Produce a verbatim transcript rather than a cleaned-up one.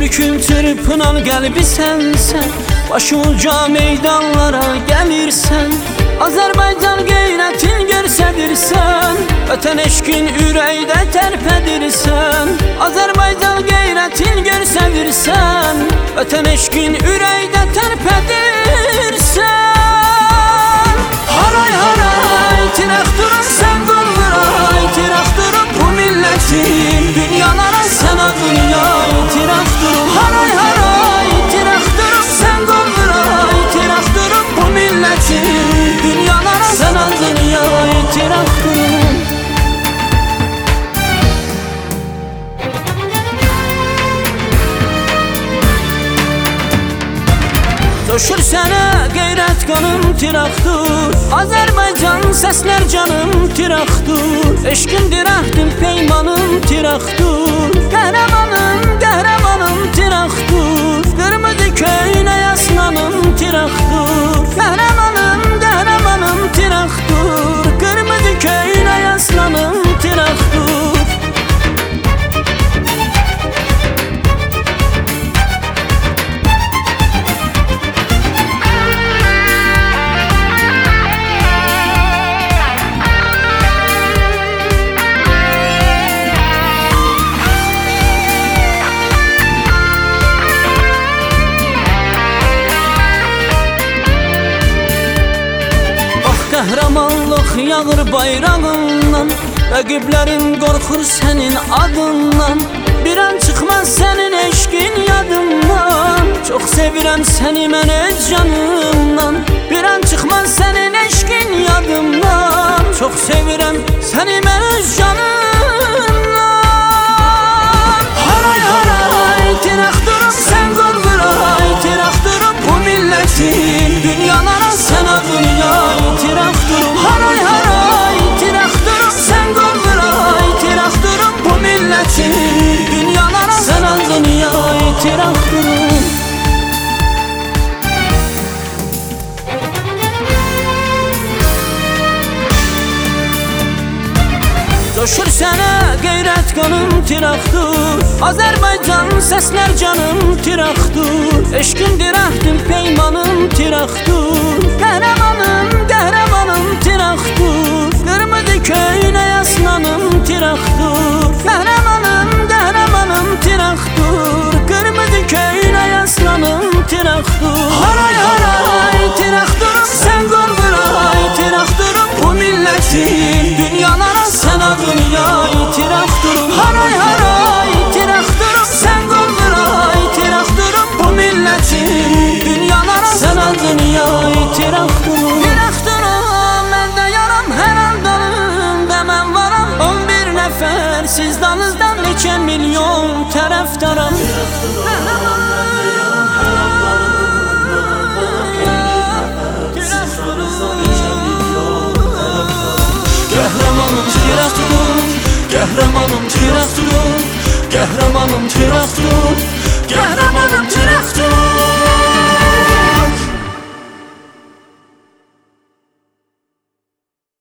Bükül çırpınan qəlbi sənsən, başı uca meydanlara gəlirsən. Azərbaycan qeyrətin görsədirsən, vətən eşqin ürəkdə tərpədirsən. Azərbaycan qeyrətin görsədirsən, vətən eşqin ürəkdə tərpədirsən. Haray haray tirək durun sən qollara, tirək durun bu millətin dünyalara, sən adın yay tirək durun. Haray haray tirək durun sən qollara, tirək durun bu millətin dünyalara, sən adın yay tirək durun. Coşur sənə qeyrət qanım tiraqdur, Azərbaycan səslər canım tiraqdur. Eşqim dirəkdim peymanım tiraqdur, qəhrəmanım qəhrəmanım tiraqdur. Qırmızı köynək aslanım tiraqdur, qəhrəmanım qəhrəmanım tiraqdur. Qırmızı köynək aslanım tiraqdur. Qəhrəmanlıq yağır bayrağından, rəqiblərin qorxur sənin adından. Bir an çıxmaz sənin eşqin yadımdan, çox sevirəm səni mən öz canımdan. Bir an çıxmaz sənin eşqin yadımdan, çox sevirəm səni mən öz canımdan. Haray haray tirək durub sən qolvuray, tirək durub bu millətin dünyalara, sən adın yay tirək durub. Haray haray tirək durub sən qolvuray, tirək durub bu millətin dünyalara, sən adın yay tirək durub. Coşur sənə qeyrət qanım tiraqdur, Azərbaycan səslər canım tiraqdur. Eşqim dirəkdim peymanım tiraqdur, qəhrəmanım qəhrəmanım tiraqdur. Qırmızı köynək aslanım tiraqdur, qəhrəmanım qəhrəmanım tiraqdur. Qırmızı köynək aslanım tiraqdur. Haray haray tirək durub sən qolvuray, tirək durub bu millətin dünyalara, sən adın yay tirək durub. Haray haray tirək durub sən qolvuray, tirək durub bu millətin dünyalara, sən adın yay tirək durub. Tirək durub məndə yaram hər an dalımda mən varam, on bir nəfər siz dalınızdan neçə milyon tərəfdaram. Qəhrəmanım tirək durub, qəhrəmanım tirək durub, qəhrəmanım tirək durub.